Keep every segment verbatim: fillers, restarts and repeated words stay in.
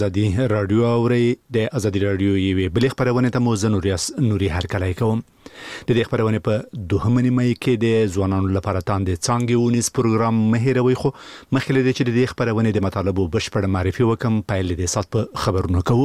ازادي رادیو اوري د ازادي رادیو یوې بلې خبرونه ته مو زنوریاس نوري هرکلای کوم د دې خبرونه په دوهمه نیمه کې د ځوانانو لپاره تاند څنګه ونیس پروګرام مهیروي خو مخکې د چې د خبرونه د مطالبه بشپړ معرفي وکم پایل د سات په خبرونه کوو.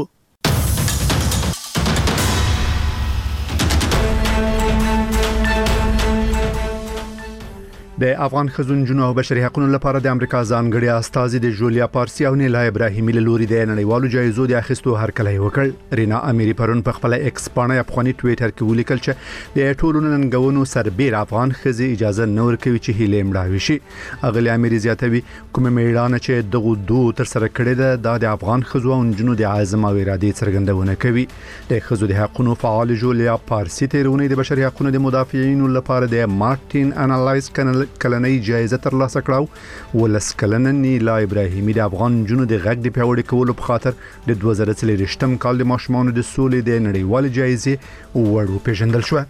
د افغان خزونجونو او بشري حقوقو لپاره د امریکا ځانګړي استازي د جولیا پارسي او نیلا ابراهیمي له لوري د نړیوالو جایزو د اخیستو هرکلی وکړ. رینا اميري پرون په خپل ایکس باندې افغاني ټوئیټر کې ولیکل چې د ټولو ننګونو سربېر افغان خزي اجازه نور کوي چې هیله مړاوي شي. اغلی اميري زیاتوي کوم میړانه چې دغه دوه تر سره کړی ده د افغان خزو او جنونو د عزم او ارادې څرګندونه کوي. د خزو د حقوقو فعال جولیا پارسي تیرونه د بشري حقوقو د مدافعینو لپاره د مارټین انالایز کنل کلنۍ جایزه ترلاسه کړه. ولس کلنه نیلا ابراهیمي د افغان جنونو د غږ د پیوړې کولو په خاطر د دوه زره څلورم کال د ماشومانو د سولې د نړیوال جایزې وړو پیژندل شو.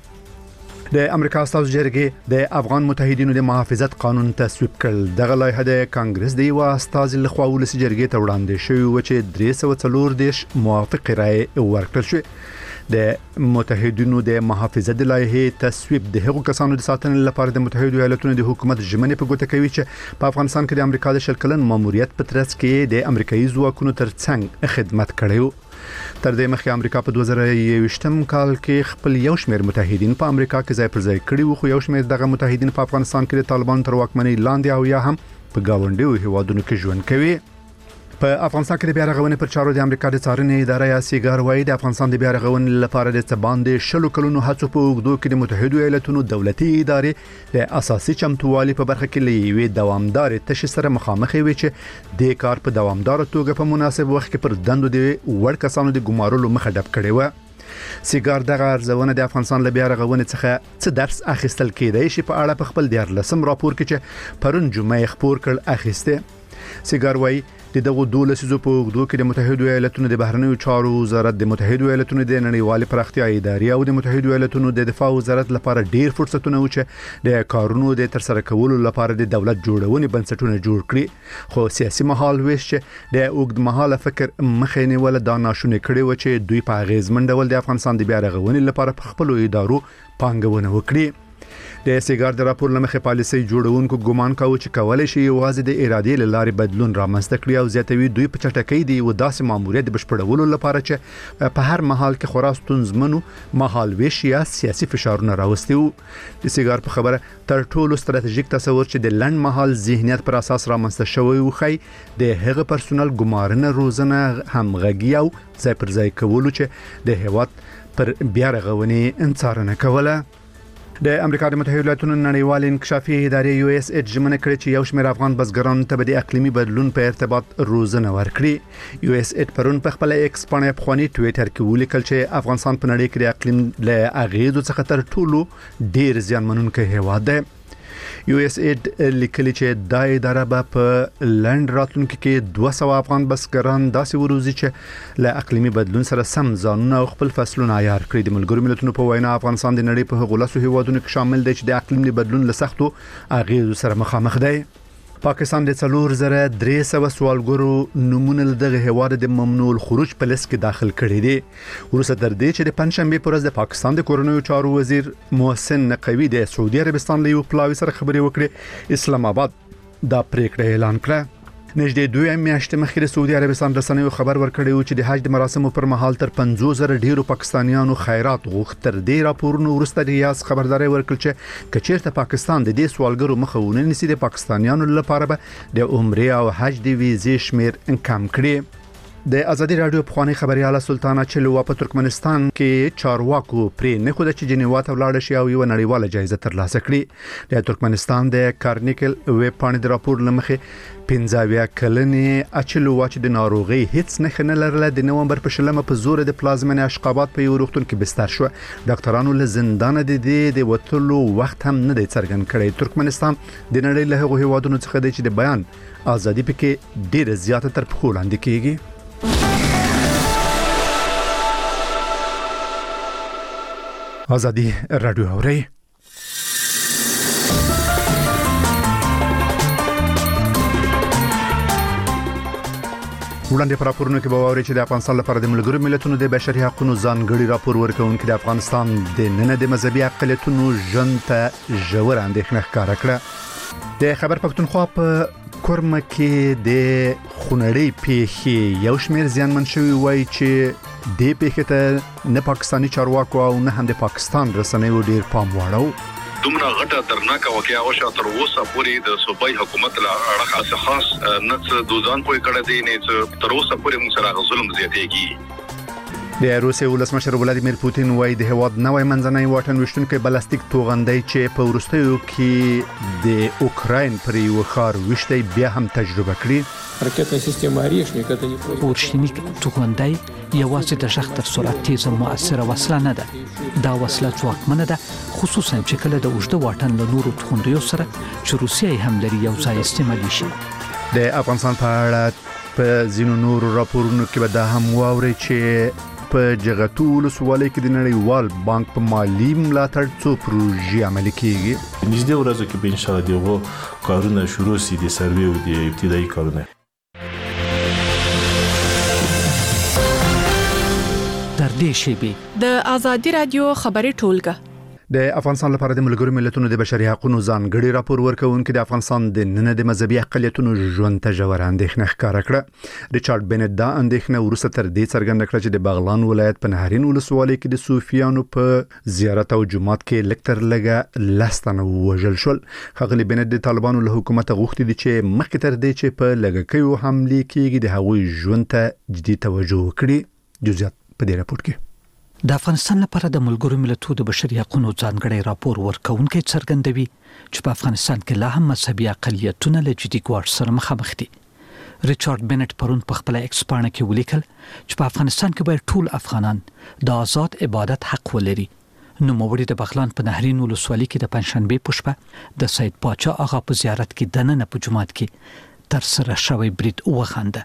د امریکا استازو جرګې د افغان متحدینو د محافظت قانون تصویب کړ. دغه لایحه د کانګرس د یو استاذ له خوا ولسی جرګې ته وړاندې شوی و چې درې سوه څلور دیش موافق رائے ورکړل شو. د متحدینو د محافظت د لایحه تصویب د هغو کسانو د ساتنې لپاره د متحده ایالاتونو د حکومت ژمنې په ګوته کوي چې په افغانستان کې د امریکا د شل کلن ماموریت په ترڅ کې د امریکایي ځواکونو ترڅنګ خدمت کړی و. تر دې مخکې امریکا په دوه زره یوویشتم کال کې خپل یو شمېر متحدین په امریکا کې ځای پر ځای کړي وو، خو یو شمېر دغه متحدین په افغانستان کې د طالبانو تر واکمنۍ لاندې او یا هم په گاونډیو هیوادونو کې ژوند کوي. په افغانستان کې د بیا رغونې پر چارو د امریکا د څارنې اداره یا سیګار وايي د افغانستان د بیا رغونې لپاره د څباندې شلو کلونو هڅو په اوږدو کې د متحده ایالاتونو دولتي ادارې د اساسي چمتووالي په برخه کې لوي دوامدار تشې سره مخامخ وي چې د کار په دوامدار توګه په مناسب وخت کې پر دندو د وړ کسانو د ګمارلو مخه ډب کړې و. سیګار دغه ارزونه د افغانستان له بیا رغونې څخه څه درس اخیستل کېدای شي په اړه په خپل دیارلسم راپور کې چې پرون جمعه خبر کړ اخیسته. سیګار وايي د دغه دولسیزو په اوږدو کې د متحده ایالاتونو د بهرنیو چارو وزارت، د متحده ایالاتونو د نړیوالې پراختیا ادارې او د متحده ایالاتونو د دفاع وزارت لپاره ډیر فرصتونه و چې د کارونو د ترسره کولو لپاره د دولت جوړونې بنسټونه جوړ کړي، خو سیاسي محال ویش چې د اوږد مهاله فکر مخې نیول دا ناشونې کړي و چې دوی په اغیزمن ډول د افغانستان د بیا رغونې لپاره په خپل ادارو پانګونه وکړي. د سیګار د راپور لمخې پالیسي جوړونکو ګومان کاوه چې کولای شي یوازې د ارادې له لارې بدلون رامنځته کړي او زیاتوي دوی په چټکۍ د یو داسې ماموریت بشپړولو لپاره چې په هر محل کې خورا ستونزمنو مهال ویش یا سیاسي فشارونه راوستي وو. د سیګار په خبره تر ټولو ستراتیژیک تصور چې د لنډ مهال ذهنیت پر اساس رامنځته شوی و خی د هغه پرسونل ګمارنه روزنه همغږي او ځای پر ځای کولو چې د هیواد پر بیا رغونې انڅارنه کوله. د امریکا د متحده ایالاتونو نړیوال انکشافي ادارې یو اس ایډ ژمنه کړې چې یو شمېر افغان بزګرانو ته د اقلیمي بدلون په ارتباط روزنه ورکړي. یو اس ایډ پرون په خپل ایکس باندې افغاني ټوئیټر کې ولیکل چې افغانستان په نړۍ کې د اقلیم له اغیزو څخه تر ټولو ډیر زیانمنونکی هیواد دی. یو اس ایډ لیکلي چې دا اداره به په لند راتلونکو کې دوه سوه افغان بزګران داسې وروزي چې له اقلیمي بدلون سره سم ځانونه او خپل فصلونه عیار کړي. د ملګرو ملتونو په وینا افغانستان د نړۍ په هغو لسو هیوادونو کې شامل دی چې د اقلیمي بدلون له سختو اغیزو سره مخامخ دی. پاکستان د څلور زره درې سوه سوالګرو نمونه دغه هواد د ممنوع الخروج په لیست کې داخل کړي دي. ورسره تر دې چې د پنځشنبه پر ورځ د پاکستان د کورنیو چارو وزیر محسن نقوی د سعودي عربستان له یو پلاوي سره خبرې وکړې. اسلام آباد دا پریکړه اعلان کړه. نږدې دوه میاشتې مخکې د سعودي عربستان رسنیو خبر ورکړی و چې د حج د مراسمو پر مهال تر پنځوس زره ډیرو پاکستانیانو خیرات غوښت. تر دې راپورونو وروسته ریاض خبرداري ورکړه چې کچېرته پاکستان د دې سوالګرو مخه ونه نیسي د پاکستانیانو لپاره به د عمره او حج د ویزې شمیر کم کړي. د ازادي رادیو پخوانی خبرياله سلطانه چلوا په ترکمنستان کې چارواکو پرې نه خو د چجنیوا ته ولاړ شي او یو نړیواله جایزه ترلاسه کړي. د ترکمنستان د کارنیکل ویب پاڼې د راپور لمخې پنځاویا کلنې اچلوا چې د ناروغي هیڅ نه نه لرله د نومبر په شلمه په زور د پلازمینه اشقابات په یو روغتون کې بستر شو. ډاکټرانو له زندان د دې د وټلو وخت هم نه دی څرګند کړی. ترکمنستان د نړۍ له هغو هیوادونو څخه دی چې د بیان ازادي پکې ډیره زیاته تر پخو لاندې کیږي. ازادي رادیو اوري. وړاندې پر راپورونو کې به واوري چې د افغانستان لپاره د ملګرو ملتونو د بشري حقوقو ځانګړي راپور ورکوونکي د افغانستان د نن د مذهبي اقلیتونو ژوند ته ژوره اندېښنه ښکاره کړه. د خبر پښتونخوا په کورمه کې د خونړۍ پیښې یو شمېر زیانمن شوي وایي چې د پیښې ته نه پاکستاني چارواکو او نه هم د پاکستان رسنیو ډیر پام واړو. دومره غټه درناکه واقعا او شاته تر اوسه پورې د صوبایي حکومت له اړخه خاص نه څه دوزان کوي کړه دي نه تر اوسه پورې موږ سره ظلم زیاتېږي. د روسیې ولسمشر ولادیمیر پوتین وایي د هواد نوې منځنۍ واټن وشتونکو بلاستیک توغندۍ چې په وروستیو کې د اوکراین پر یو ښار وشتي بیا هم تجربه کړي. رакетная система «Орешник» это не просто. اورشنیک توغندۍ یوازې د شخص تر سرعت تیزه مؤثره وسله نه ده. دا وسله ځواکمنه ده، خصوصا چې کله د اوږده واټن له نورو توغندیو سره چې روسیه هم لري یو ځای استعمالي شي. د افغانستان په اړه په ځینو نورو راپورونو کې به دا هم واوري چې په جغتو ولسوالۍ کې د نړیوال بانک په مالی ملاتړ څو پروژې عملي کیږي. نږدې ورځو کې به ان شاء الله دغه کارونه شروع شي، د سروې او د ابتدایي کارونه. در دې شیبې د آزادي رادیو خبري ټولګه د افغانستان لپاره د ملګرو ملتونو د بشري حقوقو ځانګړي راپور ورکوونکي د افغانستان د نن د مذهبي اقلیتونو ژوند ته ژوره اندېښنه ښکاره کړه. ریچارډ بنټ دا اندېښنه وروسته تر دې څرګنده کړه چې د بغلان ولایت په نهرین ولسوالۍ کې د صوفیانو په زیارت او جماعت کې لکتر لګه لستنه وژل شول. ښاغلي بنټ د طالبانو له حکومت غوښتي دي چې مخکې تر دې چې په لګکیو حملې کېږي د هغوی ژوند ته جدي توجه وکړي. جزئیات په دې راپور کې. د افغانستان لپاره د ملګرو ملتونو د بشري حقوقو ځانګړي راپور ورکوونکي څرګندوي چې په افغانستان کې لا هم مذهبي اقلیتونه له جدي ګواښ سره مخامخ دي. ریچارډ بنټ پرون په خپل ایکس پاڼه کې ولیکل چې په افغانستان کې باید ټول افغانان د آزاد عبادت حق ولري. نو موړي د بغلان په نهرین ولسوالۍ کې د پنځشنبه په شپه د سید پاچا آغا په زیارت کې دننه په جماعت کې تر سره شوی برید وغنده.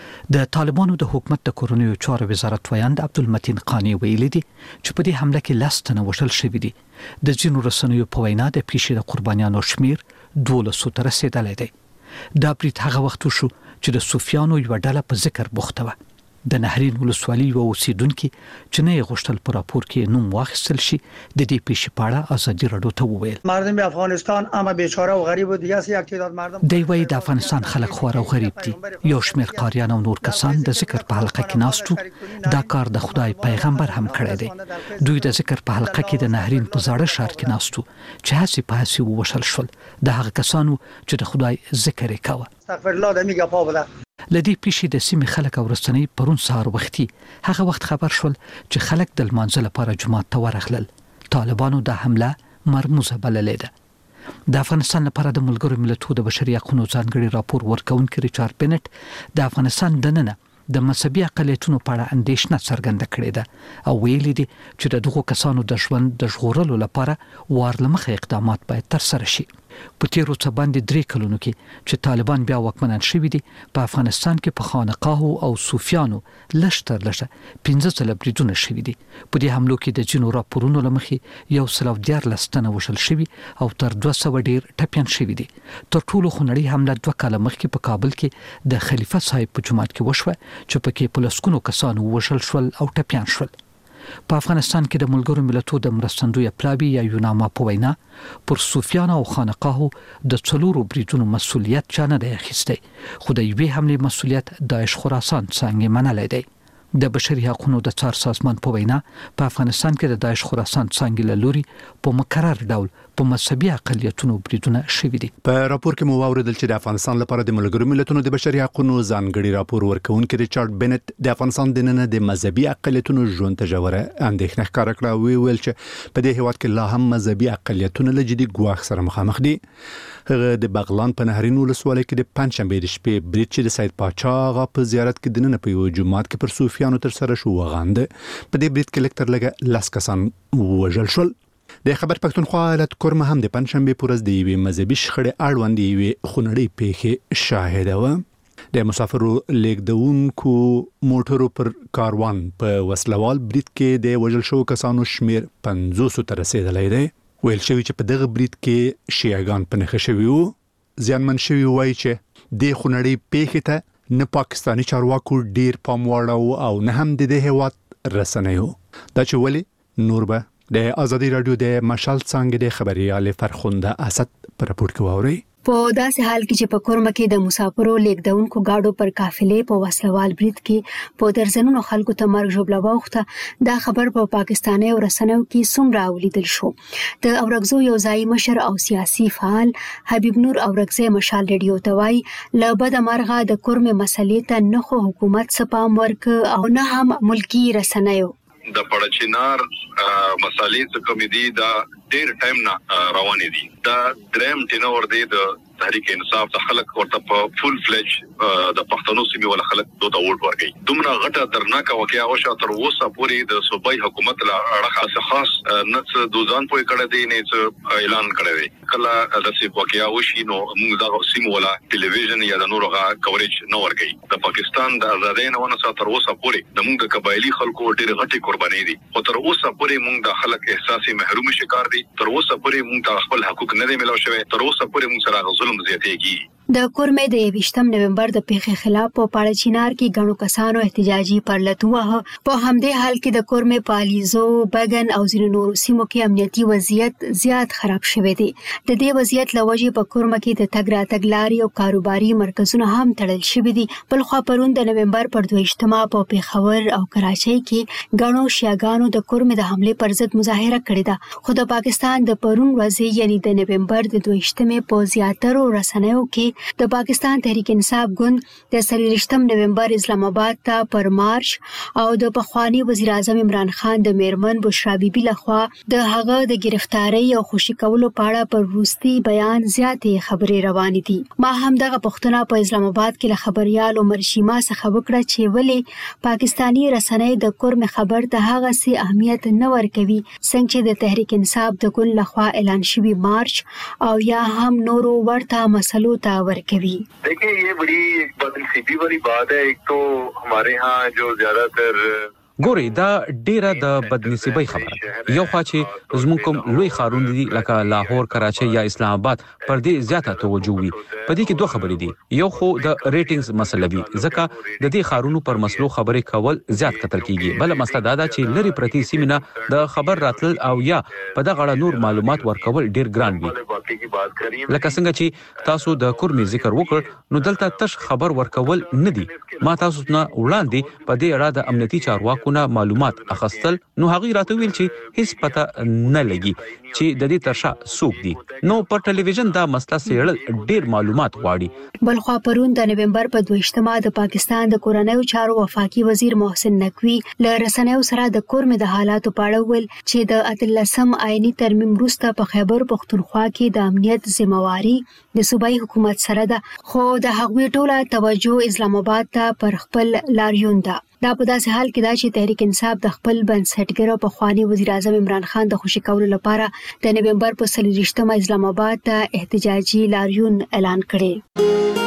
د طالبانو د حکومت د کورونیو چارو وزارت ویاند عبدالمتین قانی ویلي دي چې په دې حمله کې لستنه وشل شوې دي. د ځینو رسنیو په وینا د پیښې د قربانیانو شمیر دولسو ته رسیدلی دی. دا برید هغه وخت شو چې د صوفیانو یو ډله په ذکر بوخته و. د نهرین ولسوالۍ یو اوسیدونکو چې نه غوښتل په راپور کې نوم واخیستل شي د دې پیښې په اړه ازادي رادیو ته وویل مردم افغانستان اما بیچاره او غریب و دیگه است. یک تعداد مردم دی وای د افغانستان خلک خوار او غریب دي. یو شمېر قاریان او نور کسان د ذکر په حلقه کې ناستو. دا کار د خدای پیغمبر هم کړی دی. دوی د ذکر په حلقه کې د نهرین په زاړه ښار کې ناستو چې هسي په هسي وشل شول. د هغه کسانو چې د خدای ذکر یې کاوه. استغفر الله د میګه په ولا لدی پیښې د سیمې خلک او رسنۍ پرون سهار وختي هغه وخت خبر شول چې خلک د لمانځه لپاره جماعت ته ورغلل. طالبانو د حمله مرموزه بللې ده. د افغانستان لپاره د ملګرو ملتونو د بشري حقوقو ځانګړي راپور ورکوونکي ریچارډ بنټ د افغانستان دننه د مذهبي اقلیتونو په اړه اندېښنه څرګنده کړې ده او ویلي دي چې د دغو کسانو د ژوند د ژغورلو لپاره وارلمخه اقدامات باید ترسره شي. په تیرو څه باندې درې کلونو کې چې طالبان بیا واکمنان شوي دي په افغانستان کې په خانقاهو او صوفیانو لشتر لشه پنځه ځله بریدونه شوي دي. په دې حملو کې د جنو راپورونو لمخې یو سل او دیارلس تنه وشل شوي او تر دوه سوه ډیر ټپیان شوي دي. تر ټولو خونړۍ حمله دوه کاله مخکې په کابل کې د خلیفه صاحب په جماعت کې وشوه چې پکې په لسګونو کسانو وشل شول او ټپیان شول. په افغانستان کې د ملګرو ملتونو د مرستندوی پلاوی یا یوناما په وینا پر صوفیانو او خانقاهو د څلورو بریدونو مسولیت چا نه دی اخیستی، خو د یوې حملې مسولیت داعش خراسان څنګه منلی دی. د بشري حقوقو د څار سازمان په وینا په افغانستان کې د داعش خراسان څنګه له لوري په مکرر ډول په مذهبي اقلیتونو بریدونه شوي دي. په راپور کې مو واوریدل چې د افغانستان لپاره د ملګرو ملتونو د بشري حقوقو ځانګړي راپور ورکوونکي ریچارډ بنټ د افغانستان د نن د مذهبي اقلیتونو ژوند ته ژوره اندېښنه ښکاره کړه او ویل چې په دې هیواد کې لا هم مذهبي اقلیتونه له جدي ګواښ سره مخامخ دي. هغه د بغلان په نهرین ولسوالۍ کې د پنځشنبې د شپې برید چې د سید پاچا آغا په زیارت کې دننه په یو جماعت کې پر صوفیانو تر سره شو وغانده. په دې برید کې لکتر لګه لاس کسان وژل شول. د خبر پښتونخوا ایالت کورمه هم د پنځشنبې پر ورځ د یوې مذهبي شخړې اړوند یوې خونړۍ پیښې شاهده وه. د مسافرو لیږدونکو موټرو پر کاروان په وسلوال برید کې د وژل شوو کسانو شمیر پنځوسو ته رسیدلی دی. ویل شوی چې په دغه برید کې شیعاګان په نښه شوي وو. زیانمن شوي وایي چې د خونړۍ پیښې ته نه پاکستاني چارواکو ډیر پام وړاو او نه هم د دې هیواد رسنیو. دا چې ولې نور به د ازادي رادیو د مشال څنګه د خبريال فرخنده اسد پر راپور کې ووري. په داسې حال کې چې په کورمه کې د مسافرو لیکدونکو گاډو پر قافلې په وسلوال برید کې په درزنونو خلکو ته مرګ ژوبله واوښته، دا خبر په پاکستاني رسنیو کې څومره ولیدل شو. د اورګزو یو ځای مشر او سیاسي فعال حبیب نور اورګزی مشال ریډیو ته وایي له بده مرغه د کورمه مسلې ته نه خو حکومت څه پام ورک او نه هم ملکی رسنیو. د پړچینار مسالې څخه مې دي دا ډېر ټایم نه روانې دي. دا دریم ټینور دی د تحریک انصاف د خلک ورته په فول فلج د پښتنو سیمې ول خلک دوه ووټ ورکړي. دومره غټه درناکه واقعیا او شاته تر اوسه پورې د صوبای حکومت لا اړه خاص نه دوزان پوي کړه دي نه اعلان کړی دی. کله د سی واقعیا وشي نو موږ د سیمې ولا ټلویزیون یا د نورغه کوریج نه ورکړي. د پاکستان د آزادۍ نه ونه ساتر اوسه پورې د موږ د قبایلی خلکو ډېر غټي قرباني دي. او تر اوسه پورې موږ د خلک احساسي محروم شکار دي. تر اوسه پورې موږ خپل حقوق نه دي ملو شوی. تر اوسه پورې موږ سره ظلم زیاتېږي. د کورمه د یویشتم نومبر د پیښې خلاف په پاړچینار کې غنو کسانو احتجاجي پرلتوه. په همدې حال کې د کورمه پالیزو بګن او ځینو نورو سیمو کې امنیتي وضعیت زیات خراب شوی دی. د دې وضعیت لوجې په کورمه کې د تګ راتګ لارې او کاروباري مرکزونه هم تړل شوي دي. بل خو پرون د نومبر پر دویشتمه په پیښور او کراچۍ کې غنو شیاګانو د کورمه د حمله پر ضد مظاهره کړې ده. خو د پاکستان د پرون ورځې یعنی د نومبر د دویشتمه په زیاترو رسنیو کې د پاکستان تحریک انصاف ګوند د څلوېښتم نومبر اسلام آباد ته پر مارش او د پخوانی وزیر اعظم عمران خان د میرمن بشرا بیبي لخوا د هغه د گرفتاری او خوشی کولو په اړه پر وروستي بیان زیاتې خبرې روانې دي. ما هم دغه پښتنه په اسلام آباد کې له خبريال عمر شیما څخه وکړه چې ولې پاکستانی رسنۍ د کورمه خبر ته هغه سي اهمیت نه ورکوي څنګه چې د تحریک انصاف د ګوند لخوا اعلان شوی مارچ او یا هم نورو ورته مسلو ته ورکوي. देखिए ये बड़ी एक बदनसीबी वाली बात है. एक तो हमारे यहाँ जो ज्यादातर ګوري دا ډیره د بدنصیبۍ خبره. یو خوا چې زموږ کوم لوی ښارونه دي لکه لاهور، کراچۍ یا اسلام آباد پر دې زیاته توجه وي. په دې کې دوه خبرې دي. یو خو د ریټینګز مسله وي ځکه د دې ښارونو پر مسلو خبرې کول زیات کتل کیږي. بل مسله دا ده چې لری پرتی سیمه د خبر راتل او یا په دغه اړه نور معلومات ورکول ډیر ګران وي. لکه څنګه چې تاسو د کورمي ذکر وکړ نو دلته تش خبر ورکول نه دي. ما تاسو نه وړاندې په دې اړه د امنیتي چارواکو معلومات اخستل نو هغه راته ویل چې هیڅ پته نه لګي چې د دې ترشا څوک دي. نو پر ټلویزیون دا مسله سیړل ډیر معلومات غواړي. بل خو پرون د نومبر په دویشتمه د پاکستان د کورنیو چارو وفاقي وزیر محسن نقوی له رسنیو سره د کورمه د حالاتو په اړه ویل چې د اتلسم آئینی ترمیم وروسته په خیبر پختونخوا کې د امنیت ذمہواری د صوبایي حکومت سره ده، خو د هغوی ټوله توجه اسلام آباد ته پر خپل لاریون ده. دا په داسې حال کې دا چې تحریک انصاف د خپل بنسټګر او پخوانی وزیر اعظم عمران خان د خوشی کولو لپاره د نومبر په څلوېښتمه اسلام آباد ته احتجاجي لاریون اعلان کړي.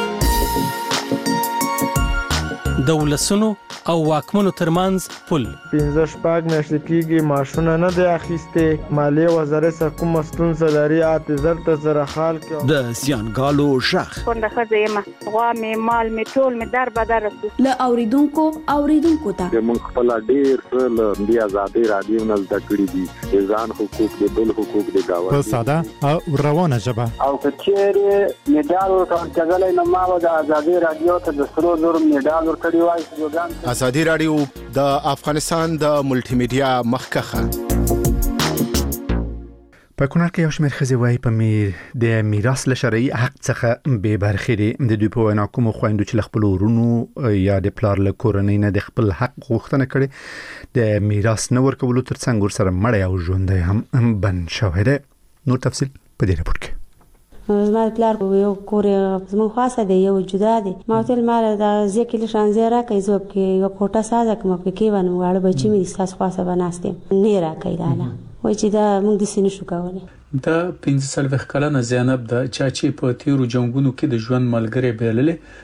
د ولسونو او واکمنو ترمنځ پل پنځه شپږ میاشتې کېږي معاشونه نه دی اخیستې. مالیې وزارت سره کومه ستونزه لري اته زر ته زره خال کې د زیانګالو شخ پنده خزه یم غوا مې مال مې ټول مې در بدر له اوریدونکو اوریدونکو ته موږ خپل ډیر څه د آزادۍ رادیو نه زده کړی دي. ځان حقوق د بل حقوق د گاوند په ساده او روانه ژبه او کچېره میډال ورکړل کېدل نو ما د آزادۍ رادیو ته د سرو زر میډال ورکړی وای. آزادی رادیو د افغانستان د ملټي میډیا مخکخه. په کونړ کې یو شمېر ښځې وایي په میر د میراث له شرعي حق څخه بې برخې دي. د دوی په وینا کومو خویندو چې له خپلو ورونو یا د پلار له کورنۍ نه د خپل حق غوښتنه کړې د میراث نه ورکولو ترڅنګ ورسره مړی او ژوندی هم بند شوی دی. نور تفصیل په دې راپور کې. زما پلار یو کور زمون خاصه دی یو جدا دی. ما تل مال د ځکه لشان زیرا کوي زوب کې یو کوټه ساده کوم په کې ونه واړه بچی مې ساس خاصه بناستم نه را کوي لاله وای چې دا موږ د سینې شو کولای. دا پنځه سلوخ کلنه زینب د چاچی په تیرو جنگونو کې د ژوند ملګری بیللې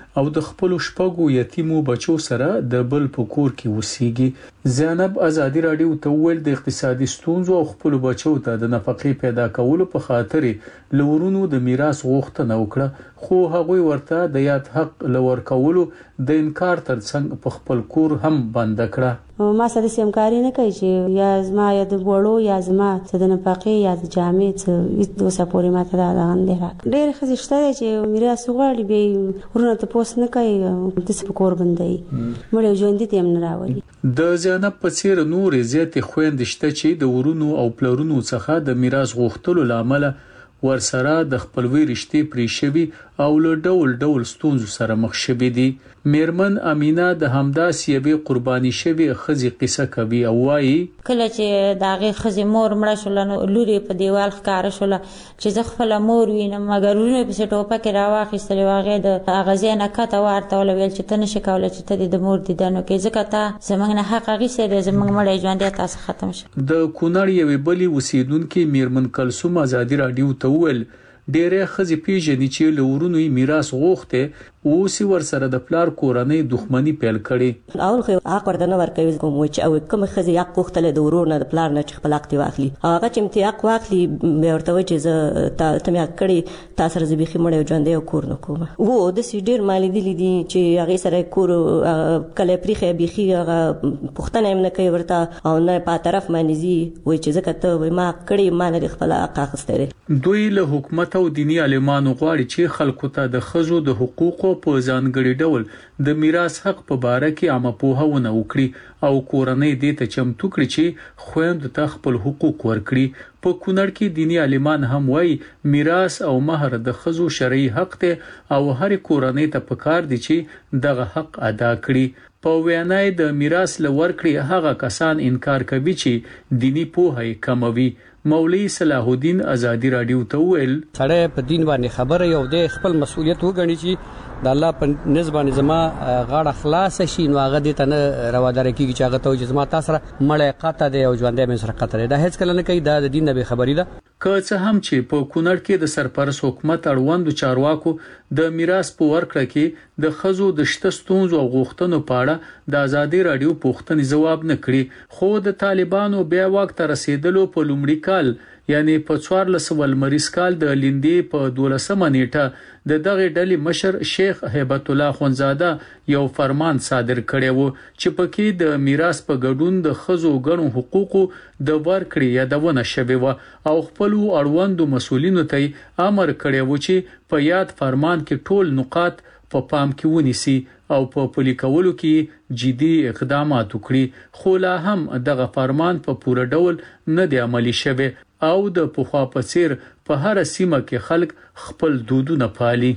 او د خپل شپږو یتیمو بچو سره د بل په کور کې اوسېږي. زینب ازادي راډیو ته ویل د اقتصادي ستونزو او خپل بچو ته د نفقې پیدا کولو په خاطر لورونو د میراث غوښتنه وکړه، خو هغوی ورته د یاد حق لور کولو د انکار ترڅنګ په خپل کور هم بند کړه. ما سره سیمکاری نه کوي چې یا زما یا د وړو یا زما څه د نفقې یا د جامې څه د وسه پورې ماته دا غندې را ډېر خزشته چې میراث غواړي به ورونه ته پوس نه کوي د څه کور بندي مړ ژوند دي هم نه راوړي. د زینب په څیر نور زیاتې خويندې شته چې د ورونو او پلرونو څخه د میراث غوښتلو لامل ورسره د خپلوي رشتې پرې شوي او له ډول ډول ستونزو سره مخ شوي دي. میرمن امینه د همداسې یوې قرباني شوي ښځې قصه کوي او وایي کله چې د هغې ښځې مور مړه شوله نو لور یې په دیوال ښکاره شوله چې زه خپله مور وینم، مګر ورونو یې پسې ټوپکې راواخیستلې او هغې د هغه ځای نه کته واړتوله، ویل چې ته نشې کولی چې ته دې د مور دیدن وکړې ځکه تا زموږ نه حق اخیستی دی، زموږ مړی ژوندی تا څخه ختم شه. د کونړ یوې بلې اوسېدونکې میرمن کلثوم ازادي راډیو ته وویل ډېرې ښځې پیژني چې له ورونو یې میراث غوښتی، اوس یې ورسره د پلار کورنۍ دښمني پیل کړې. اول خو حق ورته نه ورکوي کوم چې او کوم ښځې حق غوښتلی د ورور نه د پلار نه چې خپل حق دې واخلي، هغه چې مې حق واخلي بیا ورته وایي چې زه ته مې حق کړې تا سره زه بیخي مړی او ژوندی او کور نه کوم. هو داسې ډېر ما لیدلي دي چې هغې سره کور کله یې پریښی بیخي هغه پوښتنه یې نه کوي ورته او نه په طرف باندې ځي وایي چې ځکه ته ما حق کړې ما نه دې خپل حق اخیستی دی. دوی له حکومت او دینی عالمانو غواړي چې خلکو ته د ښځو د حقوقو په ځانګړي ډول د میراث حق په باره کې عامه پوهاونه وکړي او کورنۍ دې ته چمتو کړي چې خویندو ته خپل حقوق ورکړي. په کونړ کې دینی عالمان هم وایي میراث او مهر د ښځو شرعي حق دی او هر کورنۍ ته پکار دي چې دغه حق ادا کړي. په وینا د میراث لور کړي هغه کسان انکار کوي چې دینی پوهه کموي. مولوی صلاح الدین ازادي راډیو ته ویل سړی په دین باندې خبره یو د خپل مسؤلیت وګڼي چې د الله په نسبت زما غاړه خلاص شي نو هغه دې ته نه روادار کیږي چې هغه ته چې زما تاسو سره مړی قطه دی او ژوندۍ مې سره قطه دی دا هیڅ کله نه کوي، دا د دین نه به خبري ده. که څه هم چې په کونړ کې د سرپرست حکومت اړوندو چارواکو د میراث په ورکړه کې د ښځو د شته ستونزو او غوښتنو په اړه د ازادي راډیو پوښتنې ځواب نه کړي، خو د طالبانو بیا واک ته رسیدلو په لومړي کال یعنی په څوارلس سوه لمریز کال د لیندې په دولسمه نیټه د دغه ډلې مشر شیخ هیبت الله خونزاده یو فرمان صادر کړی وو چې پکې د میراث په ګډون د ښځو ګڼو حقوقو د ورکړې یادونه شوې وه او خپل اړوندو مسؤلینو ته امر کړی وو چې په یاد فرمان کې ټول نقاط په پام کې ونیسي او په پلي کولو کې جدي اقدامات وکړي، خو لا هم دغه فرمان په پوره ډول نه دی عملي شوی او د پخوا په څیر په هر سیمه کې خلک خپل دودونه پالي.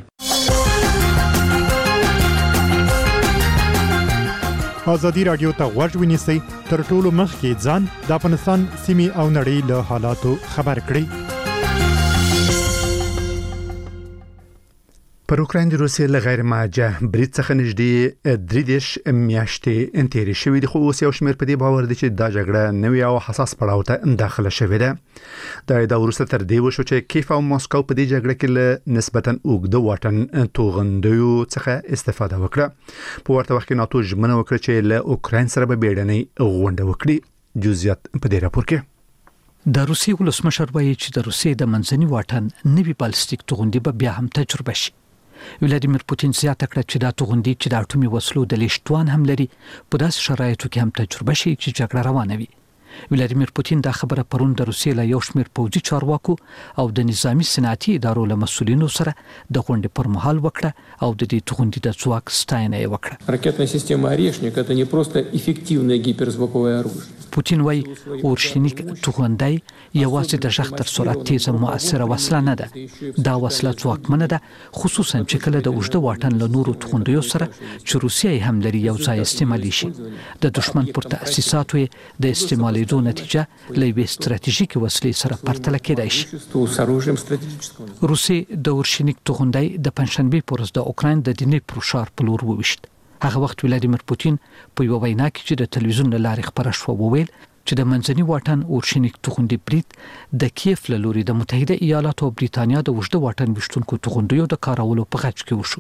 ازادي راډیو ته غوږ ونیسئ تر ټولو مخکې ځان د افغانستان سیمې او نړۍ له حالاتو خبر کړئ. پر اوکراین د روسیې له غیر مهاجه برید څخه نږدې درې دېرش میاشتې تېرې شوې دي، خو اوس یو شمېر په دې باور دي چې دا جګړه نوې او حساس پړاو ته داخله شوې ده. دا دا وروسته تر دې وشو چې کیف او مسکو په دې جګړه کې له نسبتاً اوږده واټن توغندیو څخه استفاده وکړه. په ورته وخت کې ناتو ژمنه وکړه چې له اوکراین سره به بیړنۍ غونډه وکړي. جزئیات په دې راپور کې د روسیې ولسمشر وایي چې د روسیې د منځني واټن نوي بالستیک توغندي به بیا هم تجربه شي. ولادیمیر پوتین زیاته کړه چې دا توغندي چې د اټومي وسلو د لیشتوان هم لري په داسې شرایطو کې هم تجربه شي چې جګړه روانه وي. ولادیمیر پوتین دا خبره پرون د روسیې له یو شمېر پوځي چارواکو او د نظامی صنعتي ادارو له مسؤلینو سره د غونډې پر مهال وکړه او د دې توغندي د ځواک ستاینه یې وکړه. Ракетная система «Орешник» — это не просто эффективное гиперзвуковое оружие. پوتین وایي اورشنیک توغندی یوازې د ژغ تر سرعت تیزه مؤثره وسله نه ده، دا وسله ځواکمنه ده، خصوصا چې کله د اوږده واټن له نورو توغندیو سره چې روسیه هم لري یو ځای استعمالي شي. د دشمن پر تاسیساتو د استعمالېدو نتیجه له یوې ستراتیژیکې وسلې سره پرتله کېدای شي. روسیې د اورشنیک توغندی د پنجشنبې په ورځ د اوکراین د دنیپرو ښار په لور وویشت. هغه وخت ولادیمیر پوتین په یو وینا کې چې د تلویزیون له لارې خبره شوه وویل چې د منځني واټن اورشنیک توغندي برید د کیف له لوري د متحده ایالاتو او بریتانیا د اوږده واټن ویشتونکو توغندیو د کارولو په غچ کې وشو.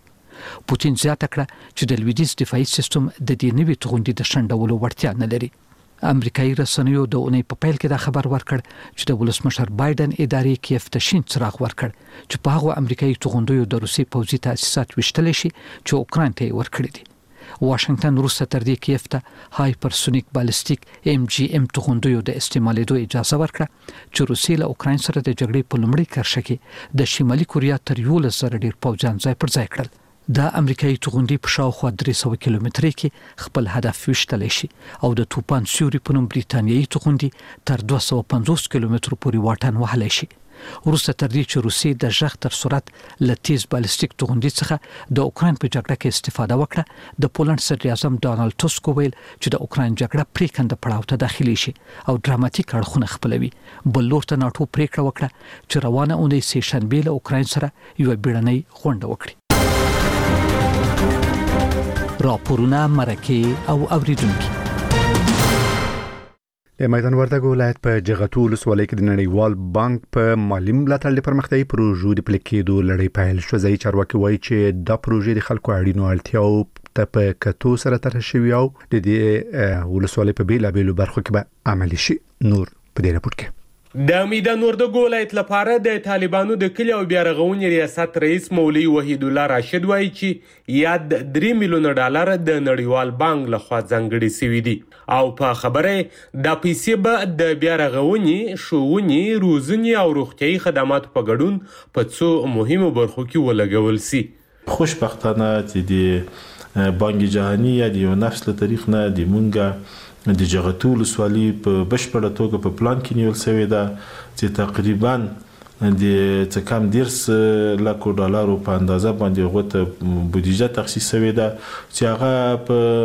پوتین زیاته کړه چې د لویدیز دفاعي سیستم د دې نوي توغندي د شنډولو وړتیا نه لري. امریکایي رسنیو د اونۍ په پیل کې دا خبر ورکړ چې د ولسمشر بایدن ادارې کیف ته شین څراغ ورکړ چې په هغه امریکایي توغندیو د روسي پوځي تاسیسات وشتل شي چې اوکران ته ورکړي دي. واشنگټن روسه تر دې کیف ته هایپرسونیک بالستیک ام جی ام توغندیو د استعمالېدو اجازه ورکړه چې روسي له اوکران سره د جګړې په لومړۍ کرښه کې د شمالي کوریا تر یولس زره ډیر پوځیان ځای پر ځای کړل. دا امریکایي توغندي په شاوخوا درې سوه کیلومترۍ کې خپل هدف وشتلی شي او د توپان سیوري په نوم بریتانیایي توغندي تر دوه سوه پنځوس کیلومترو پورې واټن وهلی شي. وروسته تر دې چې روسیې د غږ تر سرعت له تیز بالستیک توغندي څخه د اوکران په جګړه کې استفاده وکړه، د پولند صدر اعظم ډانلډ ټسک وویل چې د اوکران جګړه پریکنده پړاو ته داخلي شي او ډراماتیک اړخونه خپلوي. بل لور ته ناټو پریکړه وکړه چې روانه اونۍ سه شنبې له اوکران سره یو بیړنۍ غونډه وکړي. راپورونه مرکه او اوریدونکو. د میدان وردګ ولایت په جغتو ولسوالۍ کې د نړیوال بانک په مالي ملاتړ د پرمختیايي پروژو د پلي کېدو لړۍ پیل شو. ځایي چارواکي وایي چې دا پروژې د خلکو اړینو اړتیاو ته په کتو سره طرح شوي او د دې ولسوالۍ په بیلابیلو برخو کې به عملي شي. نور په دې راپور کې د میدان وردګ ولایت لپاره د طالبانو د کلی او بیا رغونې ریاست رئیس مولوي وحید الله راشد وایي چې یاد درې میلیونه ډالر د نړیوال بانک لخوا ځانګړي شوي دي او په خبره د پیسې به د بیا رغونې، ښوونې، روزنې او روغتیايي خدماتو په ګډون په څو مهمو برخو کې ولګول شي. خوشبختانه چې د بانک جهانی یا د یو نفس له طریق نه د مونږه د جغتو ولسوالۍ په بشپړه توګه په پلان کې نیول شوې ده چې تقریبا د څه کم دیرس لکو ډالرو په اندازه باندې غوته بودیجه تخصیص شوې ده چې هغه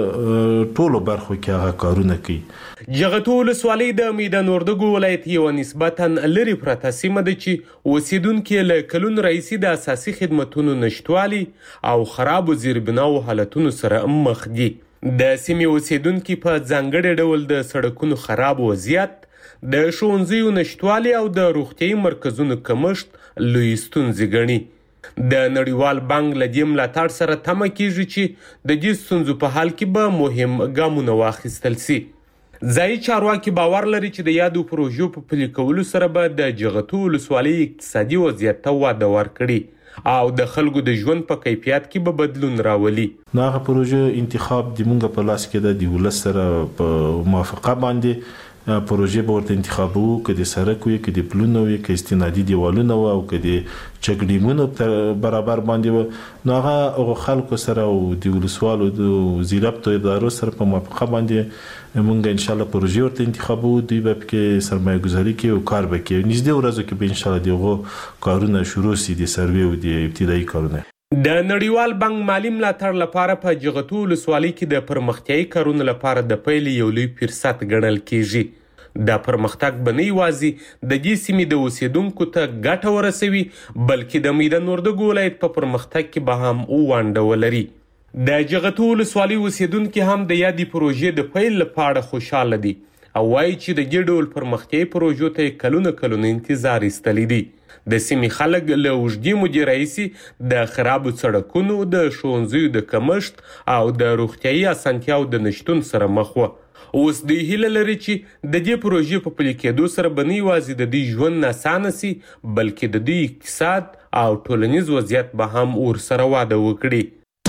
په ټولو برخو کې هغه کارونه کوي. جغتو ولسوالۍ د میدان وردګ ولایت یو نسبتا لري پرته سیمه ده چې اوسیدونکو له کلونو راهیسې د اساسي خدماتونو نشټوالي او خراب زیربناو حالتونو سره مخ دي. د سیمې اوسیدونکو په ځانګړي ډول د سړکونو خراب وضعیت، د ښوونځیو نشټوالي او د روغتیايي مرکزونو کمښت لوی ستونزې ګڼي. د نړیوال بانک له دې ملاتړ سره تمه کیږي چې د دې ستونزو په حل کې به مهم ګامونه واخیستل شي. ځایي چارواکي باور لري چې د یادو پروژو په پلي کولو سره به د جغتو ولسوالۍ اقتصادي وضعیت ته وده ورکړي او د خلکو د ژوند په کیفیت کې به بدلون راولي. نو هغه پروژه انتخاب د مونږ په لاس کې د ولس سره په موافقه باندې پروژه به ورته انتخابو، که د سړک وي، که د پلونو وي، که استنادي دیوالونه وي او که د چک ډیمونو برابر باندې وي، نو هغه خلکو سره او د ولسوالو د وزیرابطو ادارو سره په موافقه باندې مونږ ان شاء الله پروژه ورته انتخابو. دوی به پکې سرمایه گذاري کوي او کار به کوي. نږدې ورځو کې به ان شاء الله دغه کارونه شروع شي، د سروې او د ابتدایي کارونه. د نړیوال بانک مالی ملاتړ لپاره په جغتو ولسوالۍ کې د پرمختیايي کارونو لپاره د پیل یو لوی فرصت ګڼل کیږي. د پرمختګ به نه یوازې د دې سیمې د اوسیدونکو ته ګټه ورسوي بلکې د میدان وردګ ولایت په پرمختګ کې به هم ونډه ولري. د جغتو ولسوالۍ اوسیدونکو هم د یادې پروژې د پیل لپاره خوشاله دي او وایي چې د دې ډول پرمختیايي پروژو ته کلونه کلونه انتظار ایستلی دی. د سیمې خلک له اوږدې مودې راهیسې د خرابو سړکونو، د ښوونځیو د کمښت او د روغتیايي اسانتیاو د نشتون سره مخ وو. اوس دوی هیله لري چې د دې پروژې په پلي کېدو سره به نه یوازې د دوی ژوند اسانه سي بلکې د دوی اقتصاد او ټولنیز وضعیت به هم ورسره وده وکړي.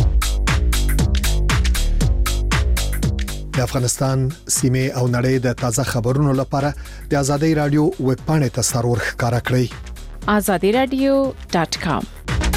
د افغانستان سیمې او نړۍ د تازه خبرونو لپاره د ازادي رادیو ویب پاڼې ته سرور ښکارا کړئ azadi radio dot com.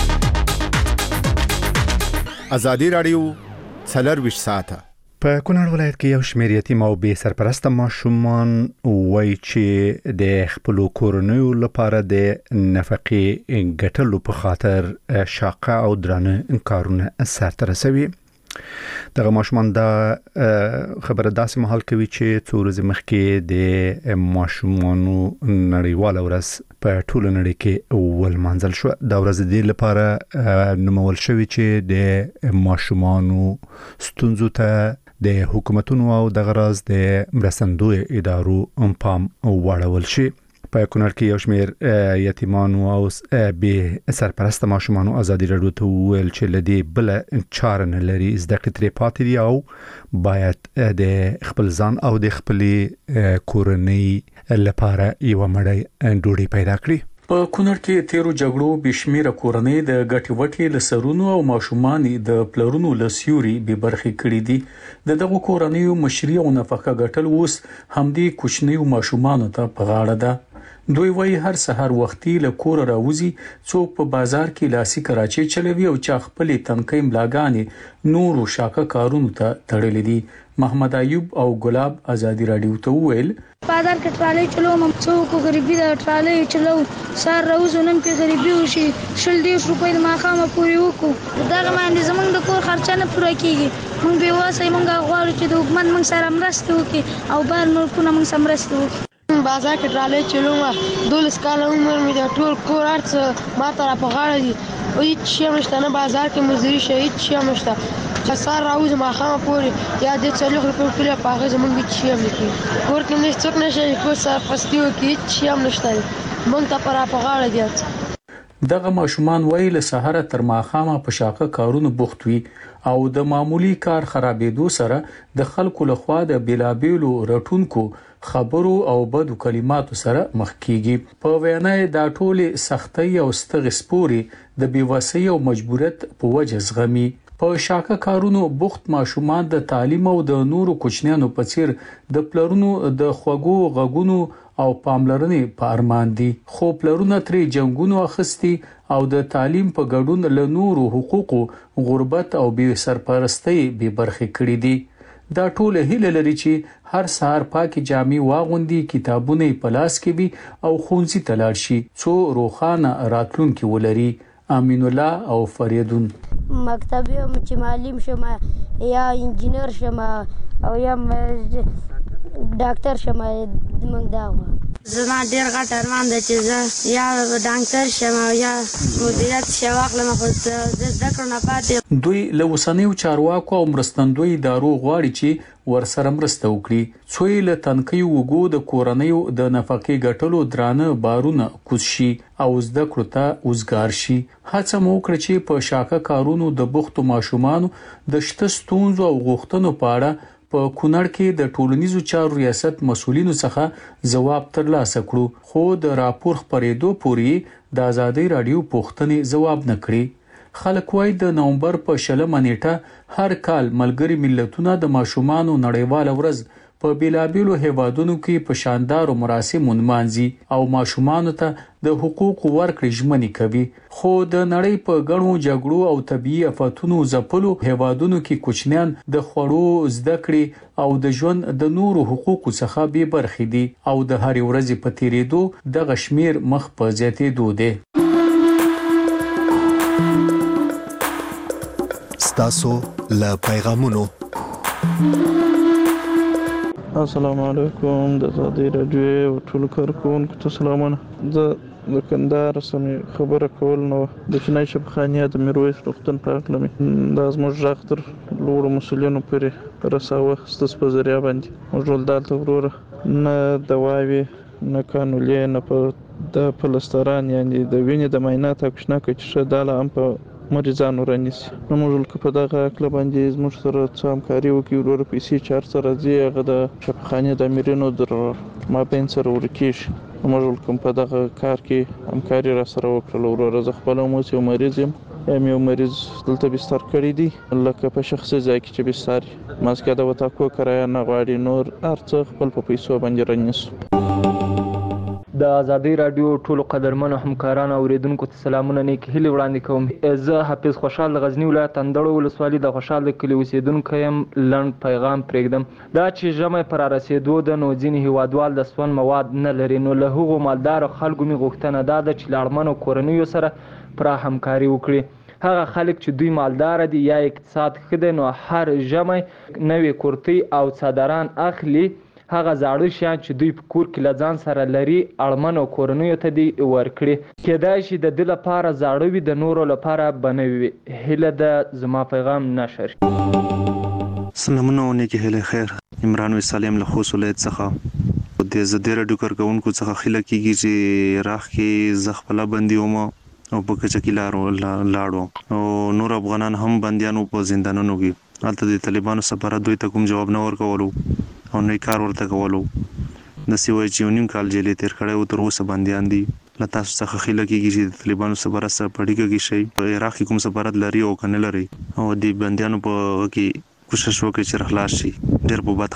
ازادي رادیو څلور ساعته په کونړ ولایت کې یو شمېر یتیم او بې سرپرسته ماشومان وایي چې د خپل کورنیو لپاره د نفقې ګټلو په خاطر شاقه او درانه کارونه سرته رسوي. دغه ماشومان دا خبره داسې مهال کوي چې څو ورځې مخکې د ماشومانو نړیواله ورځ په ټوله نړۍ کې ولمانځل شو. دا ورځ د دې لپاره نومول شوې چې د ماشومانو ستونزو ته د حکومتونو او د غراز د مرستندوی ادارو پام واړول شي. په کونړ کې یو شمېر یتیمانو او بې سرپرسته ماشومانو ازادي راډیو ته وویل چې له دې بله چاره نه لري، زده کړې ترې پاتې دي او باید د خپل ځان او د خپلې کورنۍ لپاره یوه مړۍ ډوډۍ پیدا کړي. په کونړ کې تیرو جګړو بشمیره کورنۍ د ګټې وټې له سرونو او ماشومان د پلرونو له سیوري به برخې کړې دي. د دغه کورنۍ مشري او نفقه ګټل اوس همدې کوچنیو ماشومان ته په غاړه ده. دوی وایي هر سحر وختي له کور راوځي، څوک په بازار کې لاسي کراچي چلوي او چا خپل تنکۍ ملاګانې نورو شاکه کارونو ته تړلې دي. محمد ایوب او ګلاب ازادي راډیو ته وویل بازار کې ټرالۍ چلوم، څوک غریبي د ټرالۍ چلو سار راوځو نن کې غریبي وشي شل دیش روپۍ د ماخامه پورې وکړو. دغه باندې زمونږ د کور خرچه نه پوره کیږي. موږ به واسه موږ غواړو چې د حکومت موږ سره مرسته وکړي او بهر ملکونه موږ سره مرسته وکړي. بازار کې ټرالۍ چلوم، دولس کاله عمر مې د ټول کور ارڅ ما ته را په غاړه دي او هیڅ شی نشته، نه بازار کې مزدوري شي هیڅ شی نشته. سار راوځي ماخامه پورې یا د څلور روپۍ کله پاغه زمونږ هیڅ شی نه کوي. کور کې نه څوک نشي کور سره فستیو کې هیڅ شی نشته، موږ ته پر په غاړه دي. دغه ماشومان وایي له سحر تر ماخامه په شاکه کارونو بوخت وي او د معمولی کار خرابېدو سره د خلکو لخوا د بیلابیلو رټونکو خبرو او بدو کلماتو سره مخ کیږي. په وینا دا ټوله سختي او ستغ سپوري د بیوسۍ او مجبوریت په وجه زغمي. په شاکه کارونو بوخت ماشومان د تعلیم او د نورو کوچنیانو په څیر د پلرونو د خوګو غغونو او پاملرنې په ارمان دي، خو پلرونه ترې جنگونو اخستي او د تعلیم په ګډون له نورو حقوقو غربت او بې سرپرستۍ به برخې کړې دي. دا ټول هیله لري چې هر سهار پاکي جامې واغوندي، کتابونه په لاس کې وي او ښوونځي ته لاړ شي څو روښانه راتلونکي ولري. امین الله او فریدون مکتب یم چې معلم شم یا انجینر شم او یا ډاکټر شم. موږ دا زما ډیر غټ ارمان دی چې زه یا ډاکټر شم او یا مدیریت شم واخلم، خو د زده کړو نه پاتې. دوی له اوسنیو چارواکو او مرستندوی ادارو غواړي چې ورسره مرسته وکړي څو یې له تنکۍ وګو د کورنیو د نفقې ګټلو درانه بارونه کوز شي او زده کړو ته وزګار شي. هڅه مو وکړه چې په شاکه کارونو د بوختو ماشومانو د شته ستونزو او غوښتنو په اړه په کونړ کې د ټولنیزو چارو ریاست مسؤلینو څخه ځواب ترلاسه کړو، خو د راپور خبرېدو پورې د ازادي راډیو پوښتنې ځواب نه کړي. خلک وايي د نومبر په شلمه نیټه هر کال ملګري ملتونه د ماشومانو نړیواله ورځ په بیلابیلو هیوادونو کې په شاندارو مراسمو نمانځي او ماشومانو ته د حقوقو ورکړې ژمنې کوي. خو د نړۍ په ګڼو جګړو او طبيعي آفاتونو ځپلو هیوادونو کې کوچنیان د خوړو، زده کړې او د ژوند د نورو حقوقو څخه بې برخې دي او د هر ورځې په تیریدو دغه شمیر مخ په زیاتېدو دی. ستاسو له پیغامونو. السلام علیکم د ازادي راډیو ټول کارکونکو ته سلامونه. زه د کندهار سمې خبره کول نو د چنای شبخانیه د میرویس روغتون په اړه مې د زموږ غږ تر لوړو مسؤلینو پورې رساوه ستاسو په ذریعه باندې. موږ ول دلته وروره نه دواوي نه کانولې نه په د پلستران یعنی د وینې د معاینات اکشنه کې چې داله هم په مریضانو رانیسي. نو موږ په دغه اکله باندې زموږ سره څه همکاري وکړي وروره پیسې چار سره ځي هغه د شفاخانې د امیرینو در مابین سره ورکېږي. موږ کوم په دغه کار کې همکاري را سره وکړله وروره. زه خپله هم اوس یو مریض یم، یم یو مریض دلته بستر کړی دی لکه په شخصي ځای کې چې بستر ماسکه د وتاکو کرایه نه غواړي، نور هر څه خپل په پیسو باندې رانیسو. د ازادي راډیو ټولو قدرمنو همکارانو او اوریدونکو ته سلامونه نیک هیلې وړاندې کوم. زه حافظ خوشحال د غزنی ولایت اندړو ولسوالي د خوشحال د کلي اوسیدونکی یم. لنډ پیغام پرېږدم. دا چې ژمی پر رارسېدو ده نو ځینې هیوادوال د سون مواد نه لري، نو له هغو مالدارو خلکو مې غوښتنه دا ده چې له اړمنو کورنیو سره پوره همکاري وکړي. هغه خلک چې دوی مالدار دي یا اقتصاد ښه دی نو هر ژمی نوې کورتۍ او څادران اخلي. هغه زاړه شیان چې دوی په کور کې له ځان سره لري اړمنو کورنیو ته دي ورکړي. کېدای شي د ده لپاره زاړه وي، د نورو لپاره به نوي وي. هیله ده زما پیغام نشر. سلامونه او نیکې هیلې خیر. عمران وسالم له خوست ولایت څخه. د زده رادیو کارکونکو څخه خله کیږي چې راخ کې زخپلا بندي ومه او په کچکی لارو لاړو او نور افغانان هم بنديانو په زندانونو کې البته د طالبانو سفارت دوی ته کوم جواب نه ورکولو او نه کار ورته کولو د سیوای چې نیم کال جیلې تیر کړه او تر اوسه بنديان دي لته څخه خله کیږي چې د طالبانو سفارت سره پړیږي کې شي په عراق کې کوم سفارت لري او کنه لري او د بنديانو په کې کوشش وکړي چې خلاص شي ډېر په